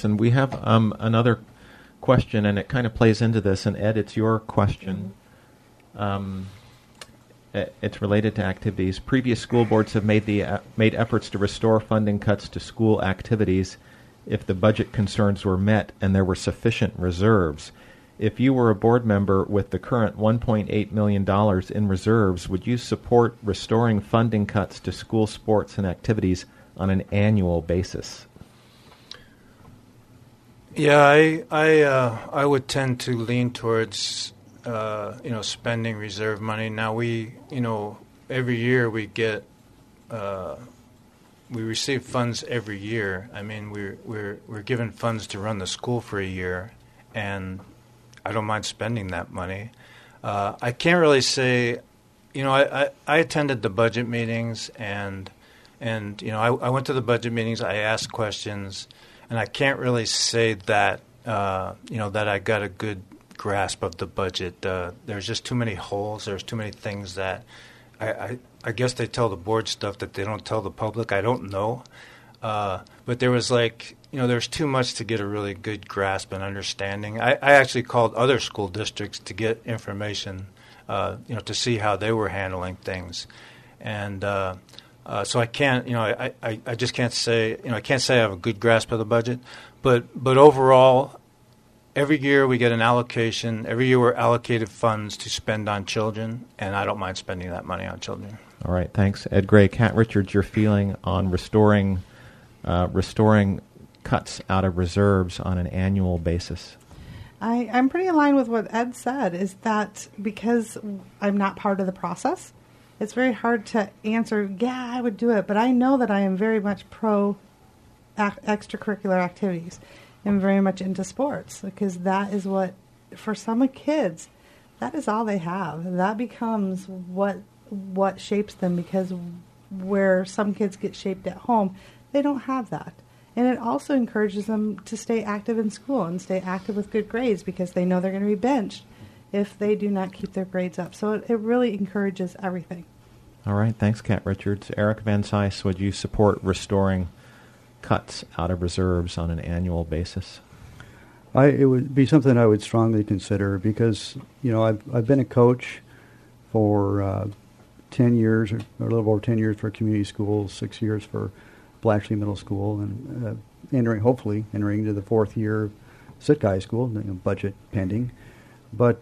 And we have another question, and it kind of plays into this. And Ed, it's your question. It's related to activities. Previous school boards have made efforts to restore funding cuts to school activities if the budget concerns were met and there were sufficient reserves. If you were a board member with the current $1.8 million in reserves, would you support restoring funding cuts to school sports and activities on an annual basis? Yeah, I would tend to lean towards spending reserve money. Now every year we get we receive funds every year. I mean, we're given funds to run the school for a year, and I don't mind spending that money. I can't really say, I attended the budget meetings, and I went to the budget meetings. I asked questions, and I can't really say that that I got a good grasp of the budget. There's just too many holes. There's too many things that I guess they tell the board stuff that they don't tell the public. I don't know. But there was there's too much to get a really good grasp and understanding. I actually called other school districts to get information, to see how they were handling things. And so I can't, I just can't say, I can't say I have a good grasp of the budget. But overall, every year we get an allocation. Every year we're allocated funds to spend on children, and I don't mind spending that money on children. All right, thanks, Ed Gray. Kat Richards, your feeling on restoring cuts out of reserves on an annual basis? I'm pretty aligned with what Ed said, is that because I'm not part of the process, it's very hard to answer, yeah, I would do it, but I know that I am very much pro extracurricular activities. I'm very much into sports, because that is what, for some kids, that is all they have. That becomes what shapes them, because where some kids get shaped at home, they don't have that. And it also encourages them to stay active in school and stay active with good grades, because they know they're going to be benched if they do not keep their grades up. So it really encourages everything. All right. Thanks, Kat Richards. Eric Van Cise, would you support restoring cuts out of reserves on an annual basis? It would be something I would strongly consider, because, I've been a coach for 10 years, or a little over 10 years for community schools, 6 years for Blatchley Middle School, and hopefully entering into the fourth year of Sitka High School, budget pending. But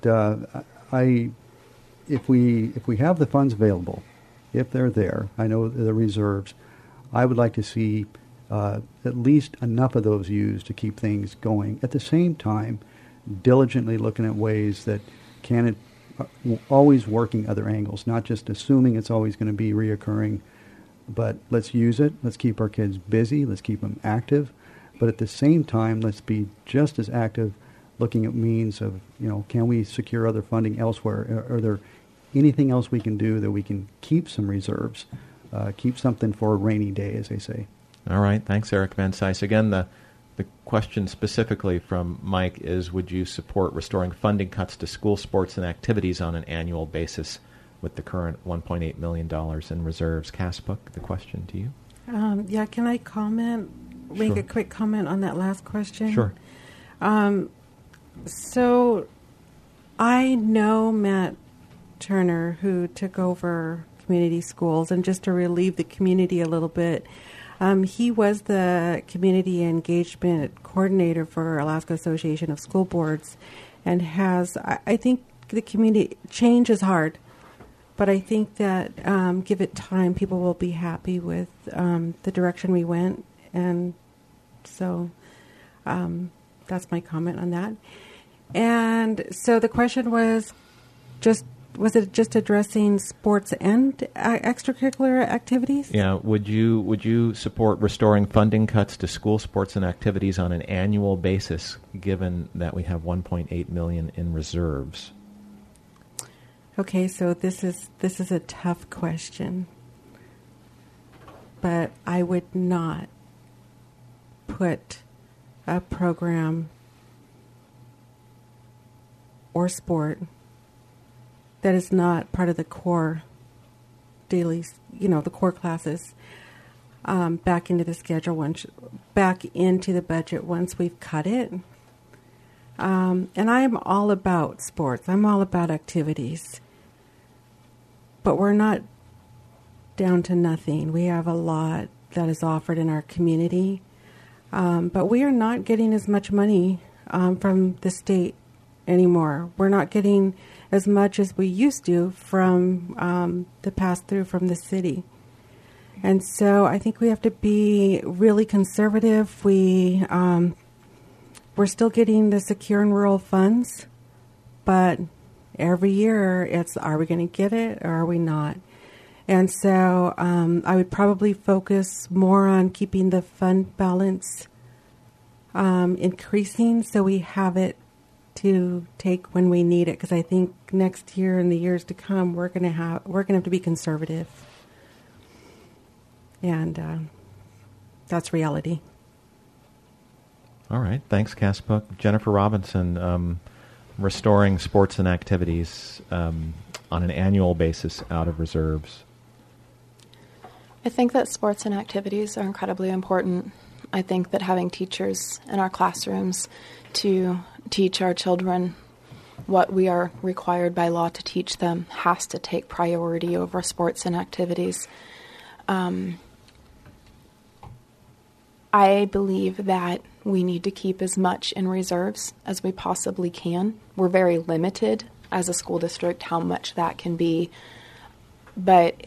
if we have the funds available, if they're there, I know the reserves, I would like to see at least enough of those used to keep things going. At the same time, diligently looking at ways that always working other angles, not just assuming it's always going to be reoccurring, but let's use it. Let's keep our kids busy. Let's keep them active. But at the same time, let's be just as active looking at means of, can we secure other funding elsewhere? Are there anything else we can do that we can keep some reserves, keep something for a rainy day, as they say? All right. Thanks, Eric Van Cise. Again, the question specifically from Mike is, would you support restoring funding cuts to school sports and activities on an annual basis with the current $1.8 million in reserves? Casbook, the question to you. Can I comment, make a quick comment on that last question? Sure. So I know Matt Turner, who took over community schools, and just to relieve the community a little bit, he was the community engagement coordinator for Alaska Association of School Boards, and I think the community, change is hard, but I think that give it time, people will be happy with the direction we went, and so that's my comment on that. And so the question was it just addressing sports and extracurricular activities? Yeah. Would you support restoring funding cuts to school sports and activities on an annual basis, given that we have $1.8 million in reserves? Okay, so this is a tough question, but I would not put a program or sport that is not part of the core daily, the core classes. back into the schedule, back into the budget once we've cut it. And I'm all about sports. I'm all about activities. But we're not down to nothing. We have a lot that is offered in our community. But we are not getting as much money from the state anymore. We're not getting as much as we used to from the pass-through from the city. And so I think we have to be really conservative. We're still getting the secure and rural funds, but every year it's, are we going to get it or are we not? And so I would probably focus more on keeping the fund balance increasing so we have it to take when we need it, because I think next year and the years to come we're going to have to be conservative. And that's reality. All right. Thanks, Cass Puck. Jennifer Robinson, restoring sports and activities on an annual basis out of reserves. I think that sports and activities are incredibly important. I think that having teachers in our classrooms to teach our children what we are required by law to teach them has to take priority over sports and activities. I believe that we need to keep as much in reserves as we possibly can. We're very limited as a school district how much that can be. But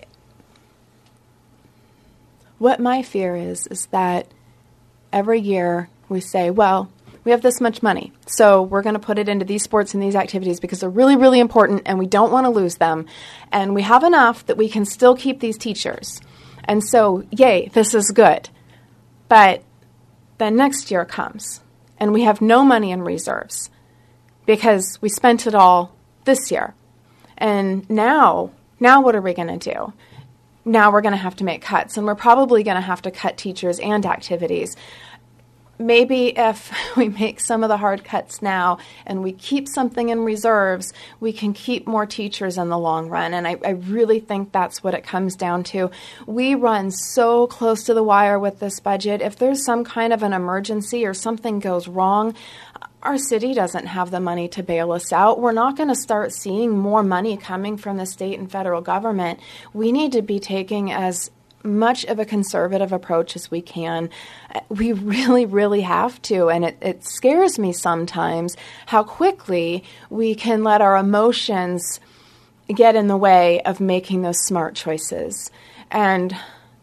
what my fear is that every year we say, well, we have this much money, so we're going to put it into these sports and these activities because they're really, really important and we don't want to lose them. And we have enough that we can still keep these teachers. And so, yay, this is good. But then next year comes and we have no money in reserves because we spent it all this year. And now what are we going to do? Now we're going to have to make cuts, and we're probably going to have to cut teachers and activities. Maybe if we make some of the hard cuts now and we keep something in reserves, we can keep more teachers in the long run. And I really think that's what it comes down to. We run so close to the wire with this budget. If there's some kind of an emergency or something goes wrong, our city doesn't have the money to bail us out. We're not going to start seeing more money coming from the state and federal government. We need to be taking as much of a conservative approach as we can. We really, really have to. And it scares me sometimes how quickly we can let our emotions get in the way of making those smart choices. And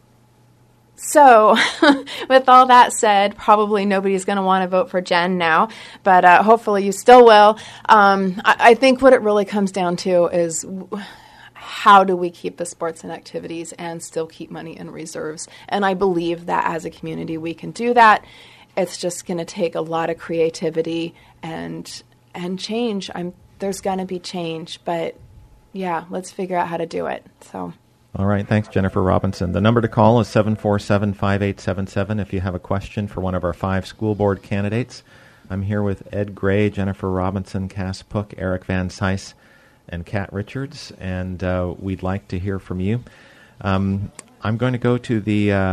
so, with all that said, probably nobody's going to want to vote for Jen now, but hopefully you still will. I think what it really comes down to is how do we keep the sports and activities and still keep money in reserves? And I believe that as a community we can do that. It's just going to take a lot of creativity and change. There's going to be change, but yeah, let's figure out how to do it. So. All right. Thanks, Jennifer Robinson. The number to call is 747-5877 if you have a question for one of our 5 school board candidates. I'm here with Ed Gray, Jennifer Robinson, Cass Puck, Eric Van Cise, and Kat Richards, and we'd like to hear from you. I'm going to go to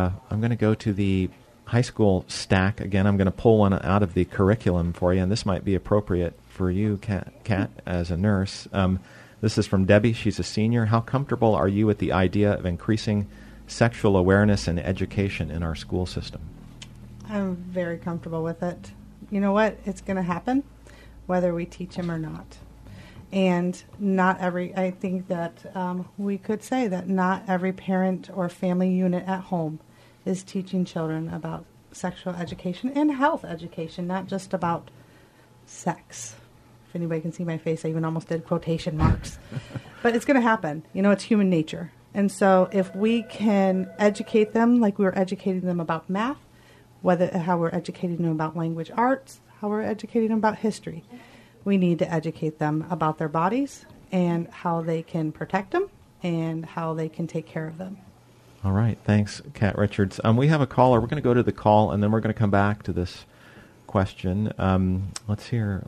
the high school stack again. I'm going to pull one out of the curriculum for you, and this might be appropriate for you, Kat, as a nurse. This is from Debbie. She's a senior. How comfortable are you with the idea of increasing sexual awareness and education in our school system? I'm very comfortable with it. You know what? It's going to happen whether we teach them or not. And I think that we could say that not every parent or family unit at home is teaching children about sexual education and health education, not just about sex. If anybody can see my face, I even almost did quotation marks. But it's going to happen. You know, it's human nature. And so if we can educate them like we were educating them about math, how we're educating them about language arts, how we're educating them about history, we need to educate them about their bodies and how they can protect them and how they can take care of them. All right. Thanks, Kat Richards. We have a caller. We're going to go to the call, and then we're going to come back to this question. Let's hear.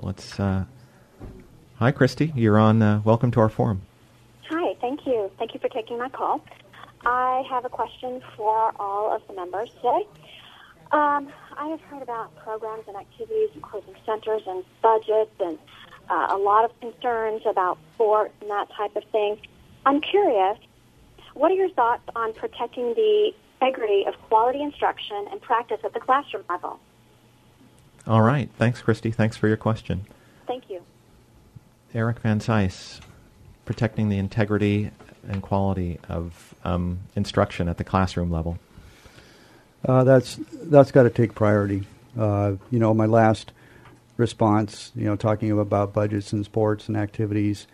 Hi, Christy. You're on. Welcome to our forum. Hi. Thank you. Thank you for taking my call. I have a question for all of the members today. I have heard about programs and activities and closing centers and budgets and a lot of concerns about sports and that type of thing. I'm curious, what are your thoughts on protecting the integrity of quality instruction and practice at the classroom level? All right. Thanks, Christy. Thanks for your question. Thank you. Eric Van Cise, protecting the integrity and quality of instruction at the classroom level. That's got to take priority. My last response, talking about budgets and sports and activities,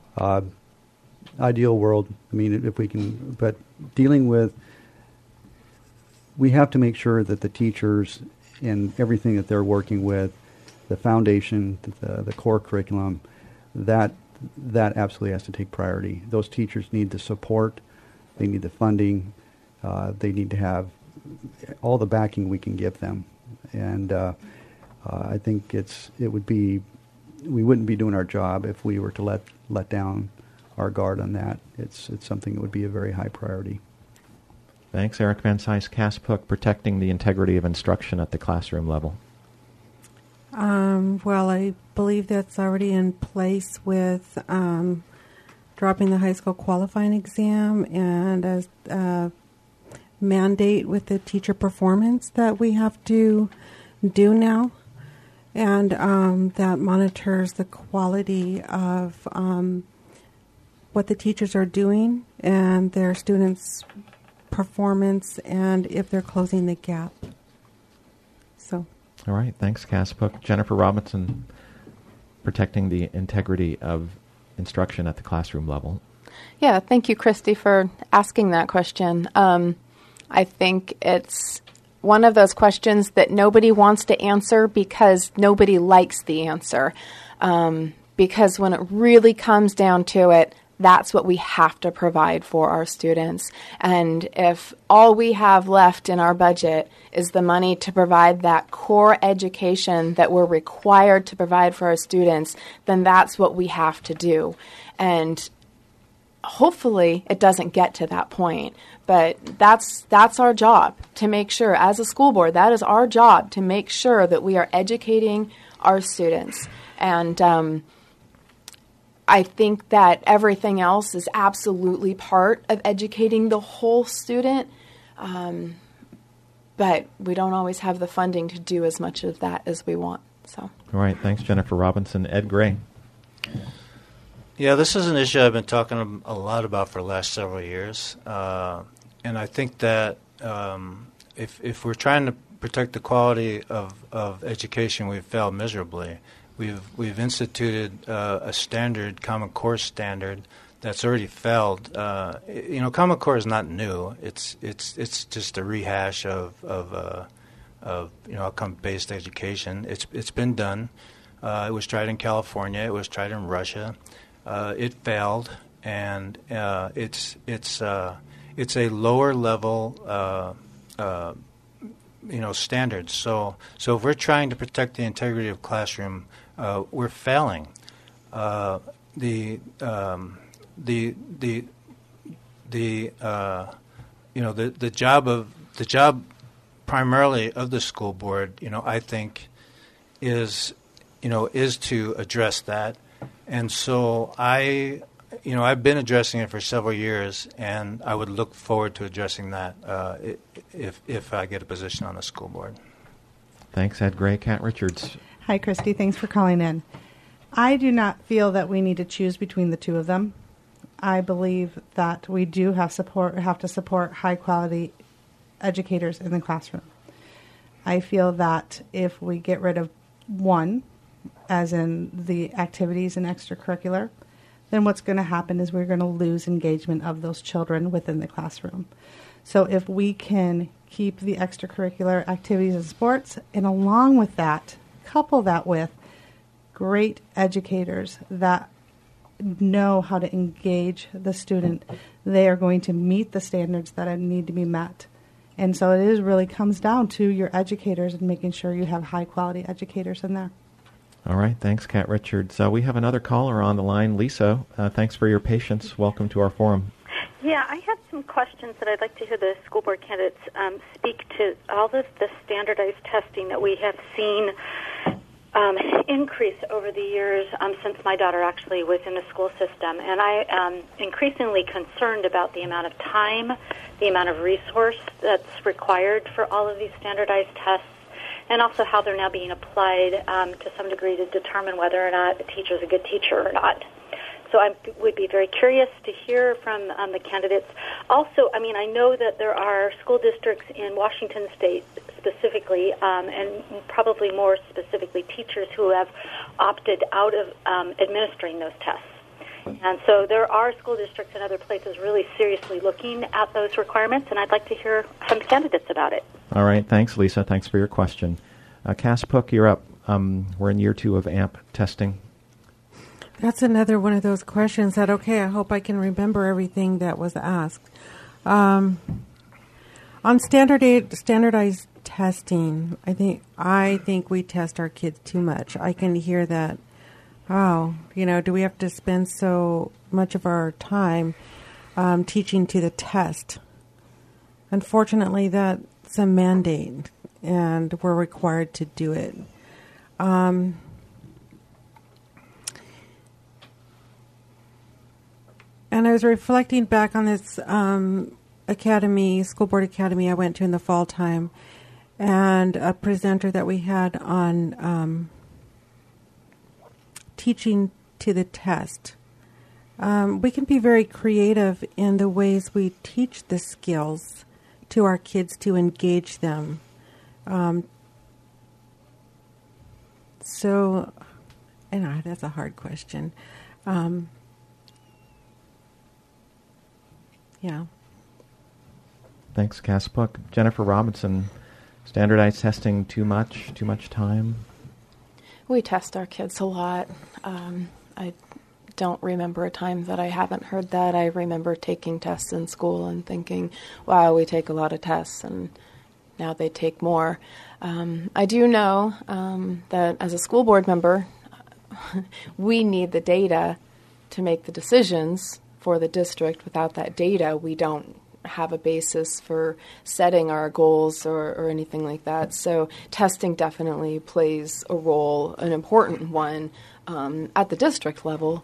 ideal world. I mean, if we can, but dealing with, we have to make sure that the teachers in everything that they're working with, the foundation, the core curriculum, that absolutely has to take priority. Those teachers need the support, they need the funding, they need to have all the backing we can give them, and I think we wouldn't be doing our job if we were to let down our guard on that. It's something that would be a very high priority. Thanks, Eric Van Cise. Cass Pook, protecting the integrity of instruction at the classroom level. Well, I believe that's already in place with dropping the high school qualifying exam and a mandate with the teacher performance that we have to do now. And that monitors the quality of what the teachers are doing and their students' performance and if they're closing the gap. So. All right. Thanks, Cass Pook. Jennifer Robinson, protecting the integrity of instruction at the classroom level. Yeah, thank you, Christy, for asking that question. I think it's one of those questions that nobody wants to answer because nobody likes the answer. Because when it really comes down to it, that's what we have to provide for our students. And if all we have left in our budget is the money to provide that core education that we're required to provide for our students, then that's what we have to do. And hopefully it doesn't get to that point. But that's our job, to make sure, as a school board, that is our job, to make sure that we are educating our students. And I think that everything else is absolutely part of educating the whole student, but we don't always have the funding to do as much of that as we want. So. All right. Thanks, Jennifer Robinson. Ed Gray. Yeah, this is an issue I've been talking a lot about for the last several years, and I think that if we're trying to protect the quality of education, we've failed miserably. We've instituted a standard, Common Core standard, that's already failed. Common Core is not new. It's just a rehash of outcome-based education. It's been done. It was tried in California. It was tried in Russia. It failed, and it's a lower level standard. So if we're trying to protect the integrity of classroom, we're failing. The job primarily of the school board, I think, is to address that. And so I've been addressing it for several years, and I would look forward to addressing that if I get a position on the school board. Thanks, Ed Gray. Kat Richards. Hi, Christy. Thanks for calling in. I do not feel that we need to choose between the two of them. I believe that we do have to support high-quality educators in the classroom. I feel that if we get rid of one, as in the activities and extracurricular, then what's going to happen is we're going to lose engagement of those children within the classroom. So if we can keep the extracurricular activities and sports, and along with that, couple that with great educators that know how to engage the student, they are going to meet the standards that need to be met. And so it really comes down to your educators and making sure you have high-quality educators in there. All right. Thanks, Kat Richards. We have another caller on the line. Lisa, thanks for your patience. Welcome to our forum. Yeah, I have some questions that I'd like to hear the school board candidates speak to. All of the standardized testing that we have seen increase over the years since my daughter actually was in the school system. And I am increasingly concerned about the amount of time, the amount of resource that's required for all of these standardized tests, and also how they're now being applied to some degree to determine whether or not a teacher is a good teacher or not. So I would be very curious to hear from the candidates. Also, I mean, I know that there are school districts in Washington State specifically, and probably more specifically teachers who have opted out of administering those tests. And so there are school districts in other places really seriously looking at those requirements, and I'd like to hear from candidates about it. All right. Thanks, Lisa. Thanks for your question. Cass Pook, you're up. We're in year 2 of AMP testing. That's another one of those questions that, okay, I hope I can remember everything that was asked. On standardized testing, I think we test our kids too much. I can hear that, do we have to spend so much of our time teaching to the test? Unfortunately, that's a mandate, and we're required to do it. And I was reflecting back on this school board academy I went to in the fall time, and a presenter that we had on teaching to the test. We can be very creative in the ways we teach the skills to our kids to engage them. So, that's a hard question. Yeah. Thanks, Cass Pook. Jennifer Robinson, standardized testing too much time? We test our kids a lot. I don't remember a time that I haven't heard that. I remember taking tests in school and thinking, wow, we take a lot of tests, and now they take more. I do know that as a school board member, we need the data to make the decisions for the district. Without that data, we don't have a basis for setting our goals or anything like that. So testing definitely plays a role, an important one, at the district level.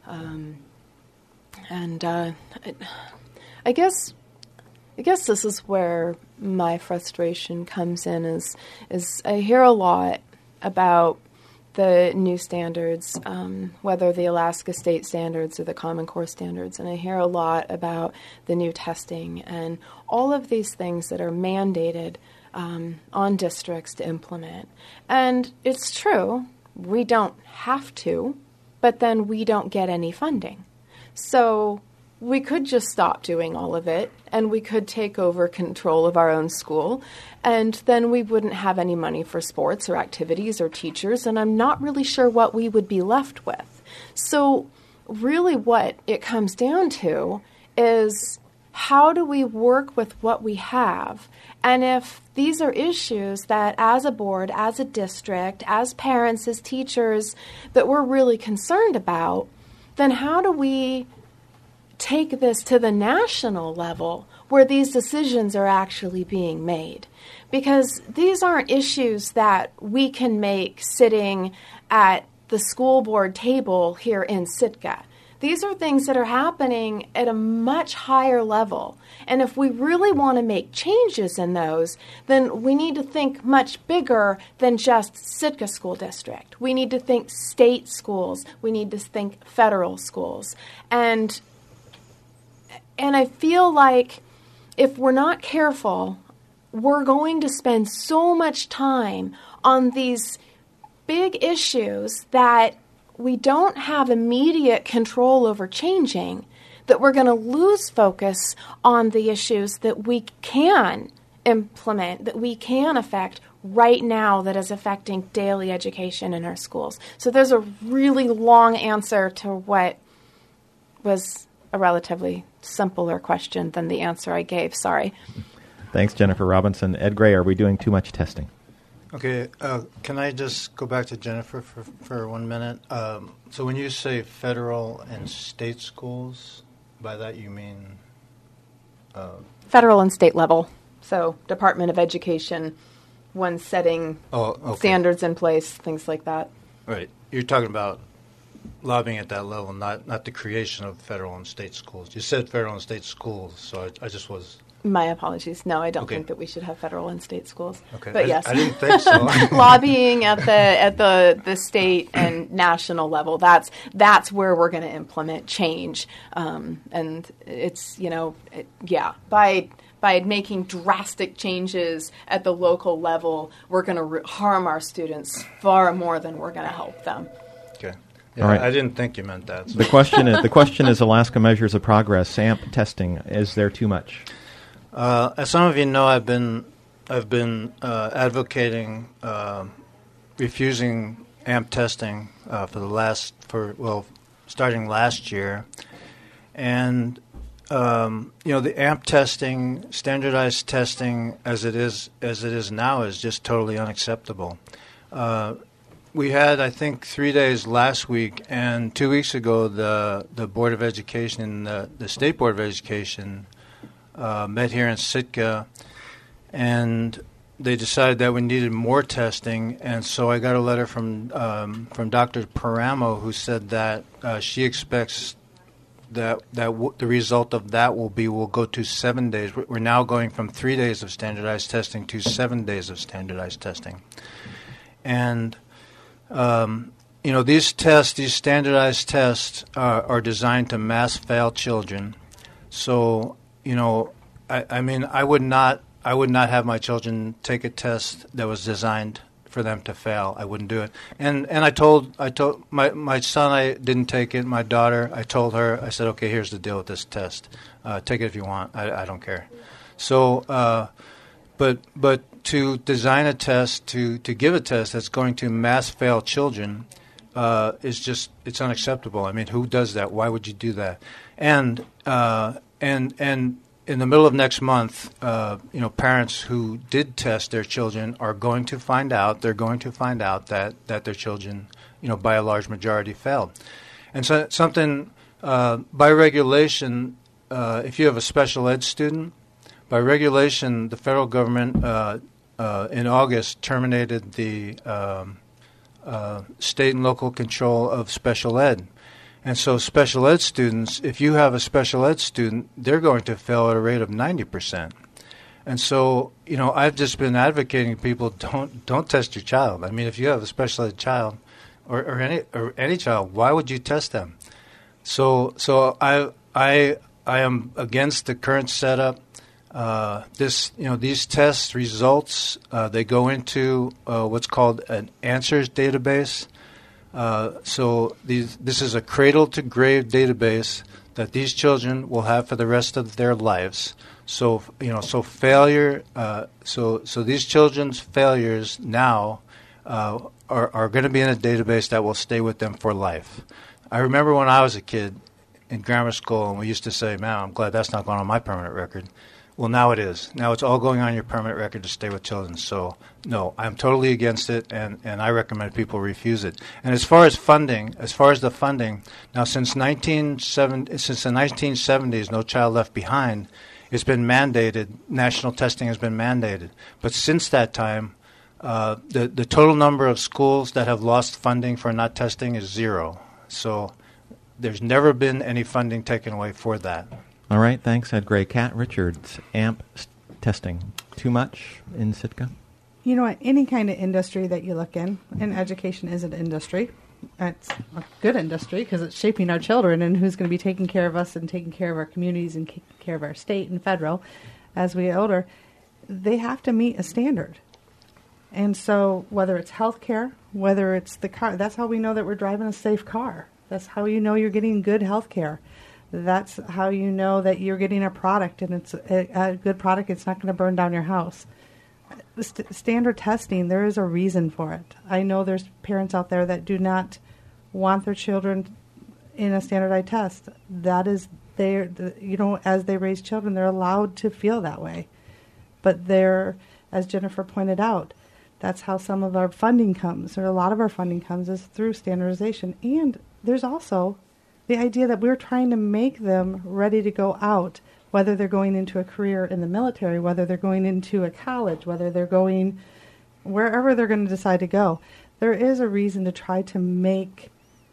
I guess this is where my frustration comes in is I hear a lot about the new standards, whether the Alaska State standards or the Common Core standards, and I hear a lot about the new testing and all of these things that are mandated on districts to implement. And it's true, we don't have to, but then we don't get any funding. So we could just stop doing all of it, and we could take over control of our own school, and then we wouldn't have any money for sports or activities or teachers, and I'm not really sure what we would be left with. So really what it comes down to is, how do we work with what we have? And if these are issues that as a board, as a district, as parents, as teachers, that we're really concerned about, then how do we take this to the national level where these decisions are actually being made? Because these aren't issues that we can make sitting at the school board table here in Sitka. These are things that are happening at a much higher level. And if we really want to make changes in those, then we need to think much bigger than just Sitka School District. We need to think state schools. We need to think federal schools. And I feel like if we're not careful, we're going to spend so much time on these big issues that we don't have immediate control over changing, that we're going to lose focus on the issues that we can implement, that we can affect right now, that is affecting daily education in our schools. So there's a really long answer to what was a relatively simpler question than the answer I gave. Sorry. Thanks, Jennifer Robinson. Ed Gray, are we doing too much testing? Okay, can I just go back to Jennifer for 1 minute? So when you say federal and state schools, by that you mean? Federal and state level. So Department of Education, one setting standards in place, things like that. Right. You're talking about lobbying at that level, not the creation of federal and state schools. You said federal and state schools, so I just was... My apologies. No, I don't Okay. think that we should have federal and state schools. Okay. But yes. I didn't think so. Lobbying at the state and national level, that's where we're going to implement change. And it's, by making drastic changes at the local level, we're going to harm our students far more than we're going to help them. Okay. Yeah, All right. I didn't think you meant that. So. The question is Alaska Measures of Progress, AMP testing. Is there too much? As some of you know, I've been advocating refusing AMP testing starting last year, and the AMP testing, standardized testing as it is now, is just totally unacceptable. We had, I think, 3 days last week, and 2 weeks ago, the Board of Education, the State Board of Education, met here in Sitka, and they decided that we needed more testing. And so I got a letter from Dr. Paramo, who said that she expects that the result of that will go to 7 days. We're now going from 3 days of standardized testing to 7 days of standardized testing, and these standardized tests are designed to mass fail children. So, I would not have my children take a test that was designed for them to fail. I wouldn't do it. And I told my son, I didn't take it. My daughter, I told her, I said, okay, here's the deal with this test. Take it if you want. I don't care. So, but to design a test, to give a test that's going to mass fail children, it's unacceptable. I mean, who does that? Why would you do that? And in the middle of next month, parents who did test their children are going to find out. They're going to find out that their children, by a large majority, failed. And so something by regulation, if you have a special ed student, by regulation, the federal government in August terminated the state and local control of special ed. And so special ed students, if you have a special ed student, they're going to fail at a rate of 90%. And so, I've just been advocating people don't test your child. I mean, if you have a special ed child or any child, why would you test them? So I am against the current setup. These test results, they go into what's called an answers database. So this is a cradle-to-grave database that these children will have for the rest of their lives. So failure. So these children's failures now are going to be in a database that will stay with them for life. I remember when I was a kid in grammar school, and we used to say, "Man, I'm glad that's not going on my permanent record." Well, now it is. Now it's all going on your permanent record to stay with children. So, no, I'm totally against it, and I recommend people refuse it. And as far as the funding, now since the 1970s, No Child Left Behind, it's been mandated. National testing has been mandated. But since that time, the total number of schools that have lost funding for not testing is 0. So there's never been any funding taken away for that. All right, thanks, Ed Gray. Kat Richards, AMP testing. Too much in Sitka? You know what? Any kind of industry that you look in, and education is an industry. It's a good industry because it's shaping our children and who's going to be taking care of us and taking care of our communities and taking care of our state and federal as we get older. They have to meet a standard. And so whether it's healthcare, whether it's the car, that's how we know that we're driving a safe car. That's how you know you're getting good healthcare. That's how you know that you're getting a product, and it's a good product. It's not going to burn down your house. Standard testing, there is a reason for it. I know there's parents out there that do not want their children in a standardized test. That is as they raise children, they're allowed to feel that way. But as Jennifer pointed out, that's how some of our funding comes, or a lot of our funding comes, is through standardization. And there's also the idea that we're trying to make them ready to go out whether they're going into a career in the military, whether they're going into a college, whether they're going wherever they're going to decide to go. There is a reason to try to make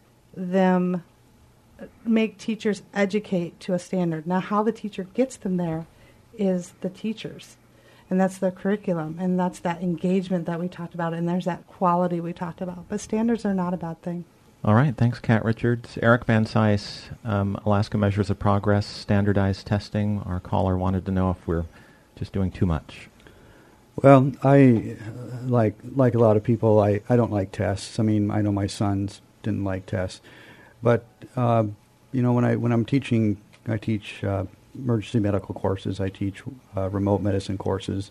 teachers educate to a standard. Now, how the teacher gets them there is the teachers. And that's their curriculum, and that's that engagement that we talked about, and there's that quality we talked about. But standards are not a bad thing. All right. Thanks, Kat Richards. Eric Van Cise, Alaska Measures of Progress, standardized testing. Our caller wanted to know if we're just doing too much. Well, I, like a lot of people, I don't like tests. I mean, I know my sons didn't like tests. But, when I'm teaching, I teach emergency medical courses. I teach remote medicine courses,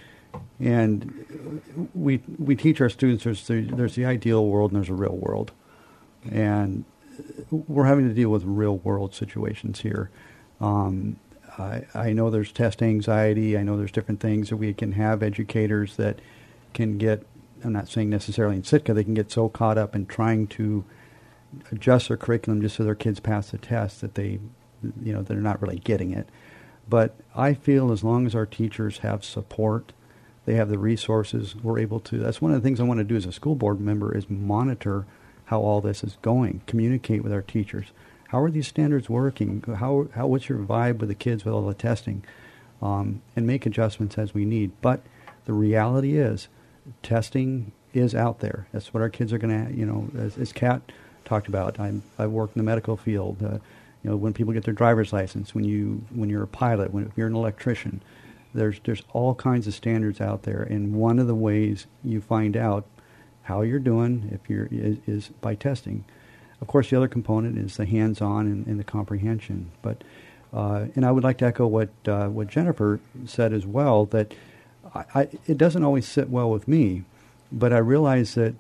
and we teach our students there's the ideal world and there's a real world, and we're having to deal with real world situations here. I know there's test anxiety. I know there's different things that we can have educators that can get. I'm not saying necessarily in Sitka, they can get so caught up in trying to adjust their curriculum just so their kids pass the test that they're not really getting it. But I feel as long as our teachers have support, they have the resources, we're able to. That's one of the things I want to do as a school board member is monitor how all this is going, communicate with our teachers. How are these standards working? What's your vibe with the kids with all the testing? And make adjustments as we need. But the reality is, testing is out there. That's what our kids are going to, as Kat talked about. I work in the medical field. When people get their driver's license, when you're a pilot, if you're an electrician, there's all kinds of standards out there. And one of the ways you find out how you're doing is by testing. Of course, the other component is the hands-on and the comprehension. But and I would like to echo what Jennifer said as well, that it doesn't always sit well with me, but I realize that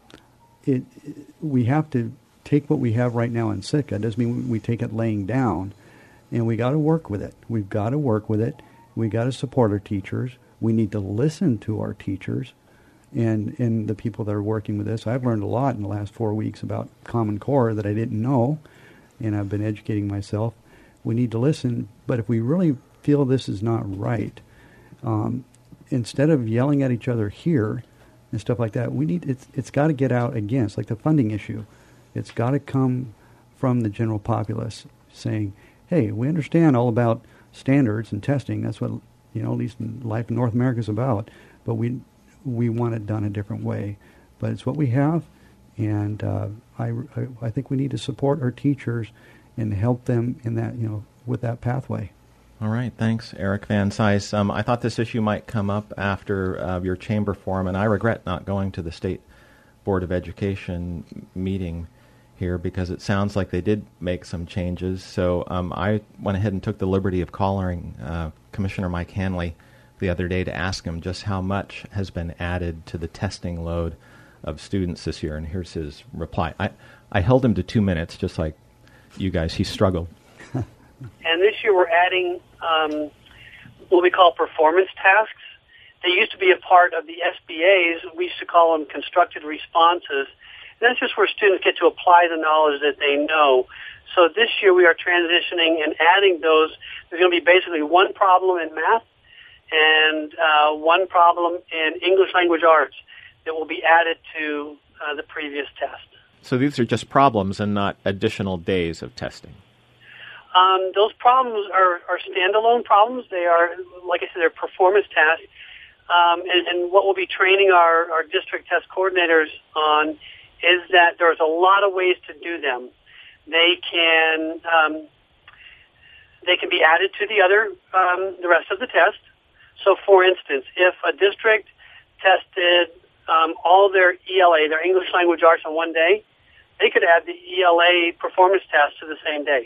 we have to take what we have right now in Sitka. It doesn't mean we take it laying down, and we got to work with it. We've got to work with it. We got to support our teachers. We need to listen to our teachers and the people that are working with this. I've learned a lot in the last 4 weeks about Common Core that I didn't know, and I've been educating myself. We need to listen, but if we really feel this is not right, instead of yelling at each other here and stuff like that, it's got to get out again. It's like the funding issue. It's got to come from the general populace saying, hey, we understand all about standards and testing. That's what, at least life in North America is about. But we want it done a different way. But it's what we have, and I think we need to support our teachers and help them in that, with that pathway. All right. Thanks, Eric Van Cise. I thought this issue might come up after your chamber forum, and I regret not going to the State Board of Education meeting here because it sounds like they did make some changes. So I went ahead and took the liberty of calling Commissioner Mike Hanley the other day to ask him just how much has been added to the testing load of students this year. And here's his reply. I held him to 2 minutes, just like you guys. He struggled. And this year we're adding what we call performance tasks. They used to be a part of the SBAs. We used to call them constructed responses. And that's just where students get to apply the knowledge that they know. So this year we are transitioning and adding those. There's going to be basically one problem in math and one problem in English language arts that will be added to the previous test. So these are just problems and not additional days of testing? Those problems are standalone problems. They are, like I said, they're performance tasks. And what we'll be training our district test coordinators on is that there's a lot of ways to do them. They can be added to the rest of the test. So, for instance, if a district tested all their ELA, their English language arts, on one day, they could add the ELA performance test to the same day.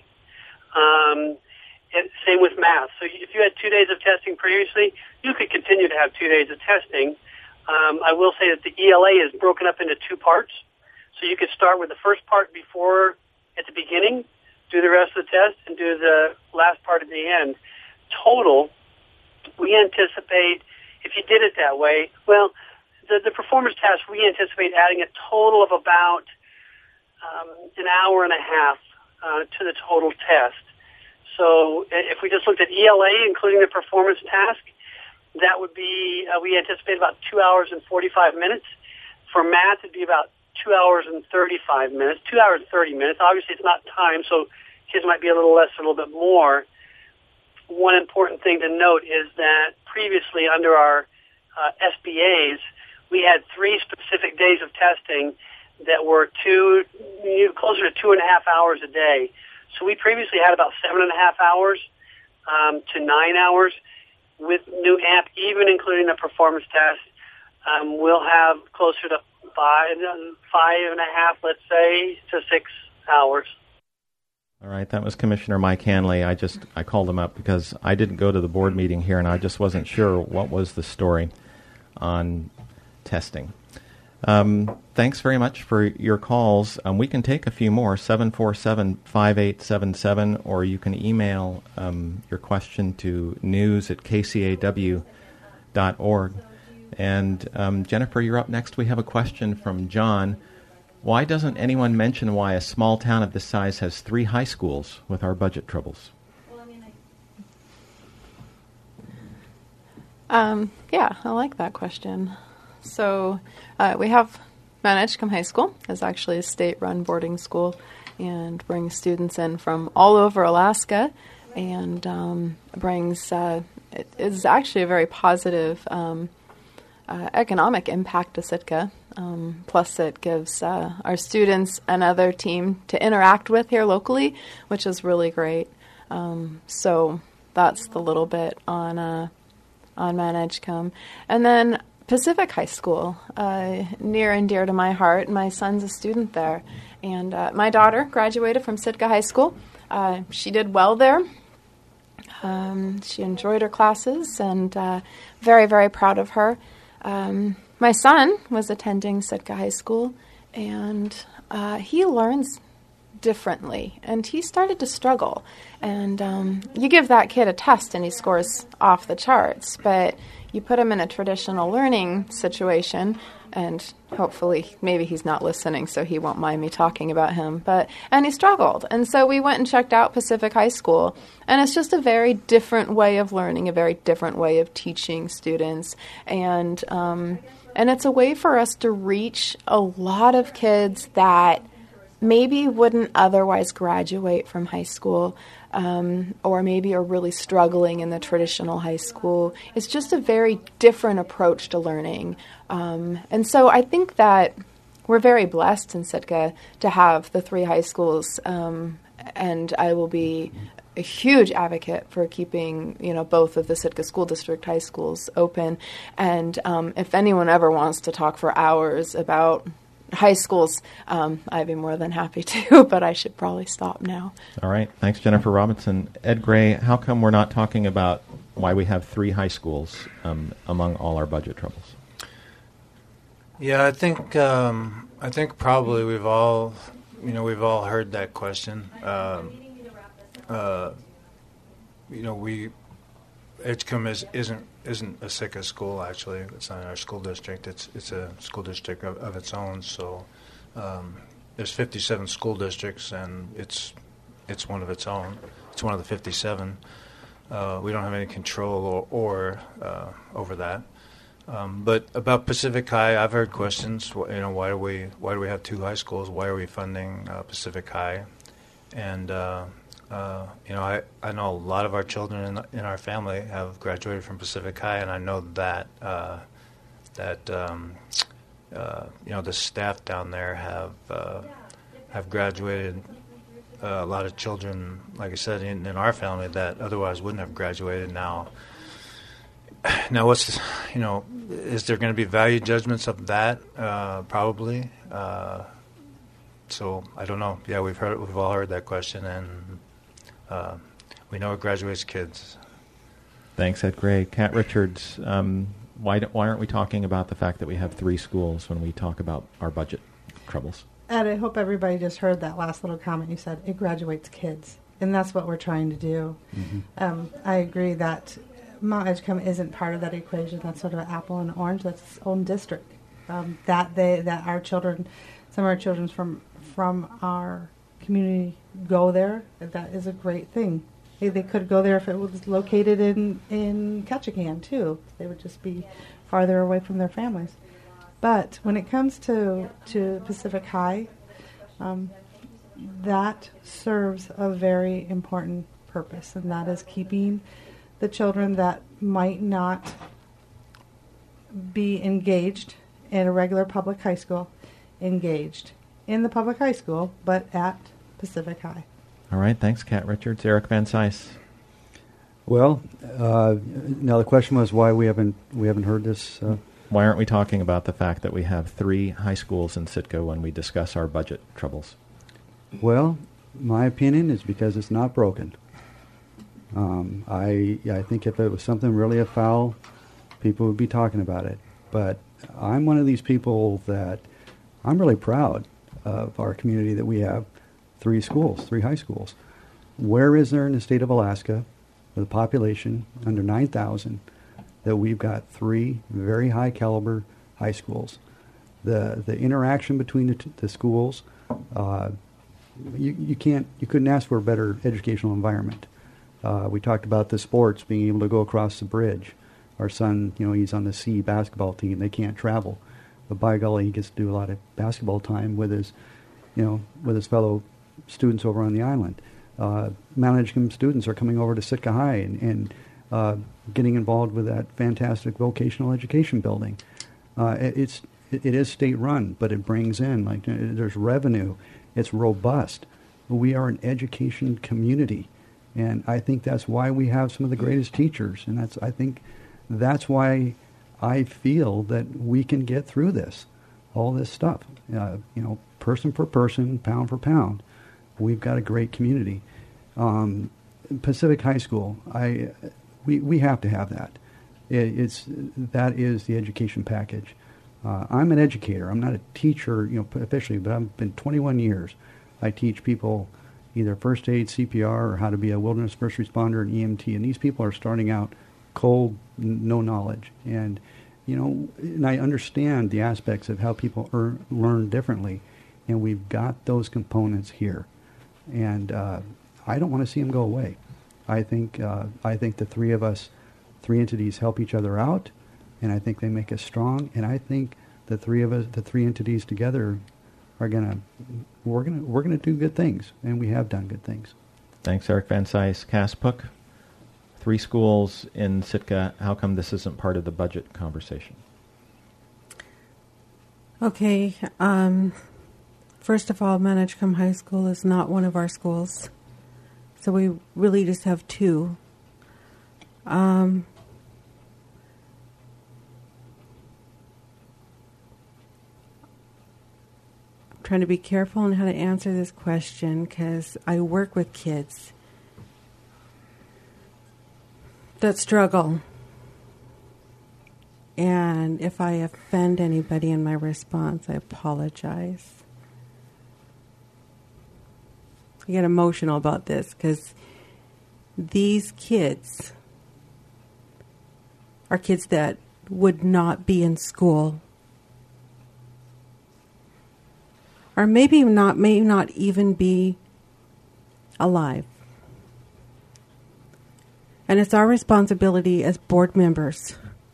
Same with math. So if you had 2 days of testing previously, you could continue to have 2 days of testing. I will say that the ELA is broken up into two parts. So you could start with the first part at the beginning, do the rest of the test, and do the last part at the end. Total, we anticipate, if you did it that way, well, the performance test, we anticipate adding a total of about an hour and a half to the total test. So if we just looked at ELA, including the performance task, that would be, we anticipate about 2 hours and 45 minutes. For math, it'd be about 2 hours and 35 minutes, 2 hours and 30 minutes. Obviously, it's not time, so kids might be a little less, a little bit more. One important thing to note is that previously under our SBAs, we had 3 specific days of testing that were closer to 2.5 hours a day. So we previously had about 7.5 hours to 9 hours. With new AMP, even including the performance test, we'll have closer to 5.5, let's say, to 6 hours. All right, that was Commissioner Mike Hanley. I called him up because I didn't go to the board meeting here, and I just wasn't sure what was the story on testing. Thanks very much for your calls. We can take a few more, 747-5877, or you can email your question to news@kcaw.org. And Jennifer, you're up next. We have a question from John. Why doesn't anyone mention why a small town of this size has 3 high schools with our budget troubles? Yeah, I like that question. So we have Mount Edgecombe High School. It's actually a state-run boarding school and brings students in from all over Alaska and brings, it is actually a very positive economic impact to Sitka. Plus it gives our students another team to interact with here locally, which is really great. So that's the little bit on Mount Edgecombe. And then Pacific High School, near and dear to my heart. My son's a student there. And my daughter graduated from Sitka High School. She did well there. She enjoyed her classes and very, very proud of her. My son was attending Sitka High School, and he learns differently, and he started to struggle. And you give that kid a test, and he scores off the charts, but you put him in a traditional learning situation, and hopefully maybe he's not listening, so he won't mind me talking about him. And he struggled. And so we went and checked out Pacific High School, and it's just a very different way of learning, a very different way of teaching students. And it's a way for us to reach a lot of kids that maybe wouldn't otherwise graduate from high school, or maybe are really struggling in the traditional high school. It's just a very different approach to learning. And so I think that we're very blessed in Sitka to have the 3 high schools, and I will be a huge advocate for keeping, both of the Sitka School District high schools open. And if anyone ever wants to talk for hours about high schools, I'd be more than happy to, but I should probably stop now. All right. Thanks, Jennifer Robinson. Ed Gray, how come we're not talking about why we have 3 high schools among all our budget troubles? Yeah, I think probably we've all heard that question. Edgecombe isn't a Sitka school, actually. It's not in our school district. It's a school district of its own. So there's 57 school districts, and it's one of its own. It's one of the 57. We don't have any control or over that. But about Pacific High, I've heard questions. Why do we have 2 high schools? Why are we funding Pacific High? And I know a lot of our children in our family have graduated from Pacific High, and I know that the staff down there have graduated. A lot of children, like I said, in our family that otherwise wouldn't have graduated. Now, what's is there going to be value judgments of that? Probably. So I don't know. Yeah, we've all heard that question, and we know it graduates kids. Thanks, Ed Gray. Kat Richards, why aren't we talking about the fact that we have 3 schools when we talk about our budget troubles? Ed, I hope everybody just heard that last little comment you said. It graduates kids, and that's what we're trying to do. Mm-hmm. I agree that Mount Edgecombe isn't part of that equation. That's sort of an apple and orange. That's its own district. That our children, some of our children from our community go there. That is a great thing. They could go there if it was located in Ketchikan, too. They would just be farther away from their families. But when it comes to Pacific High, that serves a very important purpose, and that is keeping the children that might not be engaged in a regular public high school engaged in the public high school, but at Pacific High. All right, thanks, Kat Richards. Eric Van Cise. Well, now the question was why we haven't heard this. Why aren't we talking about the fact that we have 3 high schools in Sitka when we discuss our budget troubles? Well, my opinion is because it's not broken. I think if it was something really afoul, people would be talking about it. But I'm one of these people that I'm really proud of our community that we have 3 schools, 3 high schools. Where is there in the state of Alaska, with a population under 9,000, that we've got 3 very high caliber high schools? The interaction between the schools, you couldn't ask for a better educational environment. We talked about the sports, being able to go across the bridge. Our son, he's on the C basketball team. They can't travel, but by golly, he gets to do a lot of basketball time with his fellow students over on the island. Management students are coming over to Sitka High and getting involved with that fantastic vocational education building. It is state run, but it brings in, there's revenue. It's robust. We are an education community, and I think that's why we have some of the greatest teachers, and I think that's why I feel that we can get through all this stuff. Person for person, pound for pound, we've got a great community. Pacific High School, we have to have that. That is the education package. I'm an educator. I'm not a teacher, officially, but I've been 21 years. I teach people either first aid, CPR, or how to be a wilderness first responder and EMT. And these people are starting out cold, no knowledge. And, and I understand the aspects of how people learn differently. And we've got those components here. And I don't want to see them go away. I think the 3 of us, 3 entities, help each other out. And I think they make us strong. And I think the 3 of us, the 3 entities together, we're gonna do good things, and we have done good things. Thanks, Eric Van Cise. Cass Pook, 3 schools in Sitka. How come this isn't part of the budget conversation? Okay. First of all, Managcom High School is not one of our schools, so we really just have 2. Trying to be careful on how to answer this question because I work with kids that struggle. And if I offend anybody in my response, I apologize. I get emotional about this because these kids are kids that would not be in school, or may not even be alive. And it's our responsibility as board members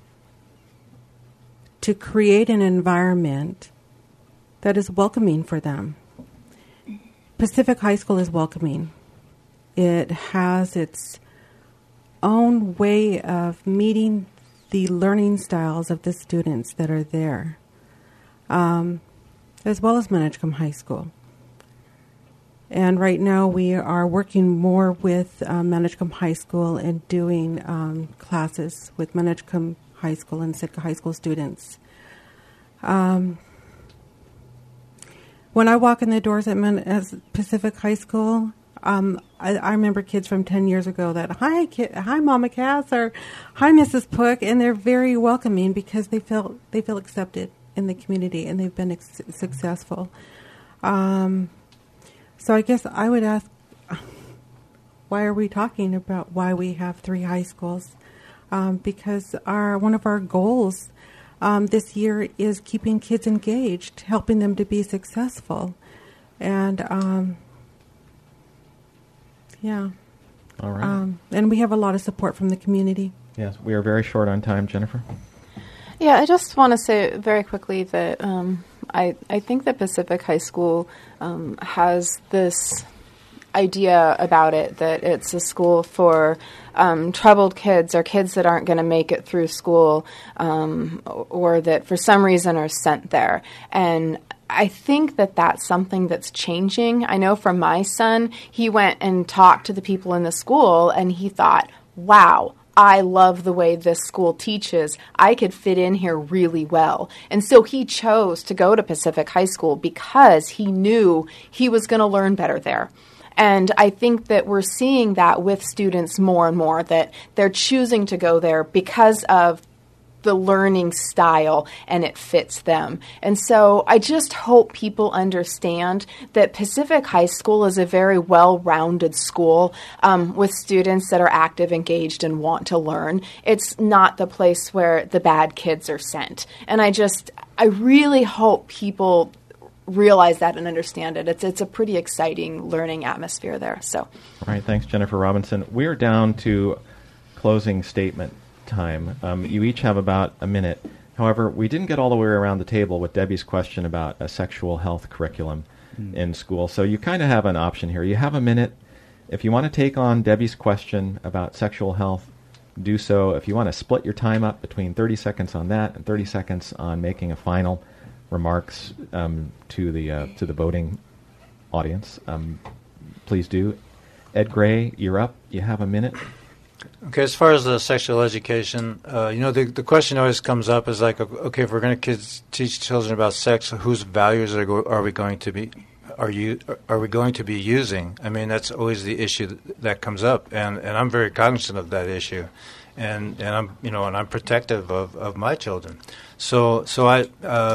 to create an environment that is welcoming for them. Pacific High School is welcoming. It has its own way of meeting the learning styles of the students that are there. As well as Managcom High School. And right now we are working more with Managcom High School and doing classes with Managcom High School and Sitka High School students. When I walk in the doors at Pacific High School, I remember kids from 10 years ago that, hi Mama Cass, or hi Mrs. Pook, and they're very welcoming because they feel accepted in the community, and they've been successful. So I guess I would ask, why are we talking about why we have 3 high schools? Because one of our goals this year is keeping kids engaged, helping them to be successful. And, yeah. All right. And we have a lot of support from the community. Yes, we are very short on time, Jennifer. Yeah, I just want to say very quickly that I think that Pacific High School has this idea about it that it's a school for troubled kids or kids that aren't going to make it through school or that for some reason are sent there. And I think that that's something that's changing. I know for my son, he went and talked to the people in the school and he thought, wow, I love the way this school teaches. I could fit in here really well. And so he chose to go to Pacific High School because he knew he was going to learn better there. And I think that we're seeing that with students more and more, that they're choosing to go there because of the learning style and it fits them. And so I just hope people understand that Pacific High School is a very well-rounded school with students that are active, engaged, and want to learn. It's not the place where the bad kids are sent. And I really hope people realize that and understand it. It's a pretty exciting learning atmosphere there. So, All right, thanks, Jennifer Robinson. We're down to closing statement time. You each have about a minute. However, we didn't get all the way around the table with Debbie's question about a sexual health curriculum in school. So you kind of have an option here. You have a minute. If you want to take on Debbie's question about sexual health, do so. If you want to split your time up between 30 seconds on that and 30 seconds on making a final remarks to the voting audience, please do. Ed Gray, you're up. You have a minute. Okay, as far as the sexual education, the question always comes up is like, okay, if we're going to teach children about sex, whose values are we going to be using? I mean, that's always the issue that comes up, and I'm very cognizant of that issue, and I'm protective of my children. So I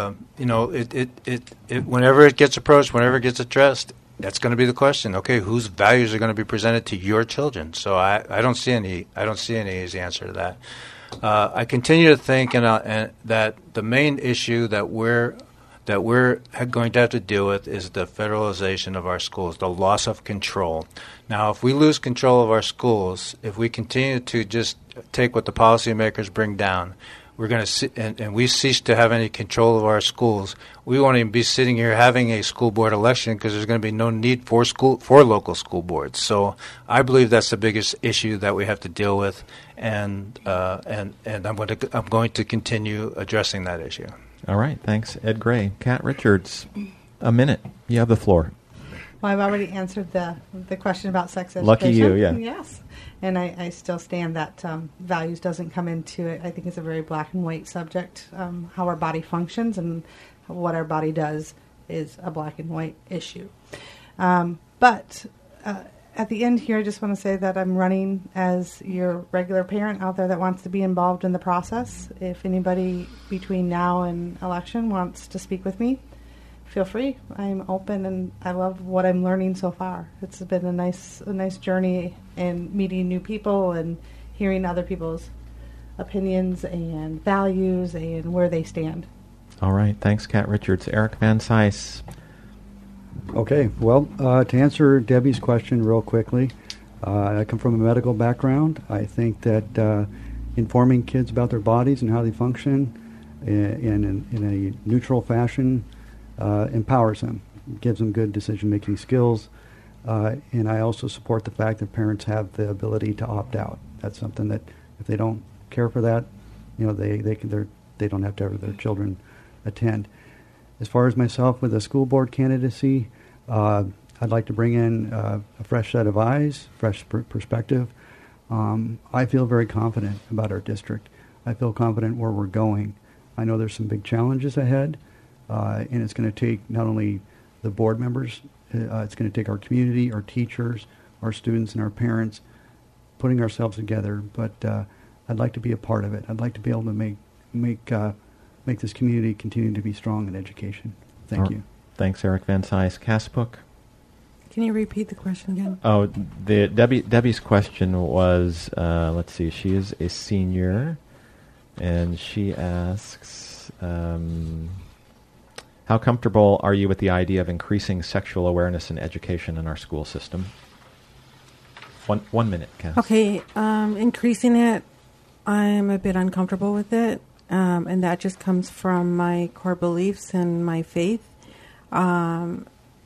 whenever it gets approached, whenever it gets addressed, that's going to be the question. Okay, whose values are going to be presented to your children? So I don't see any easy answer to that. I continue to think and that the main issue that we're going to have to deal with is the federalization of our schools, the loss of control. Now, if we lose control of our schools, if we continue to just take what the policymakers bring down, we're going to and we cease to have any control of our schools. We won't even be sitting here having a school board election because there's going to be no need for local school boards. So I believe that's the biggest issue that we have to deal with, and I'm going to continue addressing that issue. All right, thanks, Ed Gray. Kat Richards, a minute. You have the floor. Well, I've already answered the question about sex education. Lucky you, yeah. Yes. And I still stand that values doesn't come into it. I think it's a very black and white subject. How our body functions and what our body does is a black and white issue. But at the end here, I just want to say that I'm running as your regular parent out there that wants to be involved in the process. If anybody between now and election wants to speak with me, feel free. I'm open, and I love what I'm learning so far. It's been a nice journey in meeting new people and hearing other people's opinions and values and where they stand. All right. Thanks, Kat Richards. Eric Van Cise. Okay. Well, to answer Debbie's question real quickly, I come from a medical background. I think that informing kids about their bodies and how they function in a neutral fashion empowers them, gives them good decision-making skills, and I also support the fact that parents have the ability to opt out. That's something that if they don't care for that, they don't have to have their children attend. As far as myself with a school board candidacy, I'd like to bring in a fresh set of eyes, fresh perspective. I feel very confident about our district. I feel confident where we're going. I know there's some big challenges ahead. And it's going to take not only the board members, it's going to take our community, our teachers, our students, and our parents putting ourselves together. But I'd like to be a part of it. I'd like to be able to make this community continue to be strong in education. Thank you. Thanks, Eric Van Cise. Casbook? Can you repeat the question again? Oh, Debbie's question was, let's see, she is a senior, and she asks, how comfortable are you with the idea of increasing sexual awareness and education in our school system? One minute, Cass. Okay, increasing it, I'm a bit uncomfortable with it, and that just comes from my core beliefs and my faith. But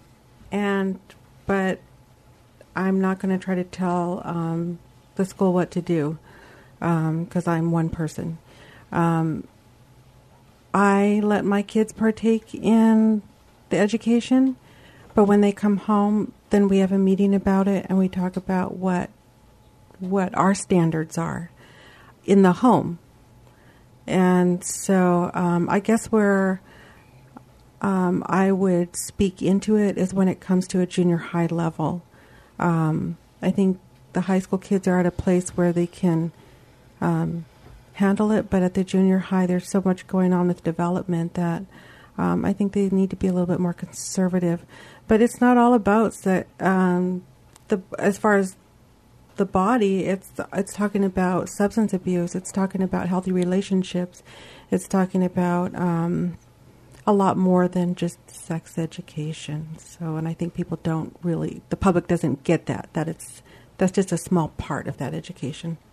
I'm not going to try to tell the school what to do because I'm one person. I let my kids partake in the education, but when they come home, then we have a meeting about it and we talk about what our standards are in the home. And so I guess where I would speak into it is when it comes to a junior high level. I think the high school kids are at a place where they can handle it, but at the junior high, there's so much going on with development that I think they need to be a little bit more conservative. But it's not all about that. As far as the body, it's talking about substance abuse. It's talking about healthy relationships. It's talking about a lot more than just sex education. So, and I think people don't really, the public doesn't get that. That's just a small part of that education.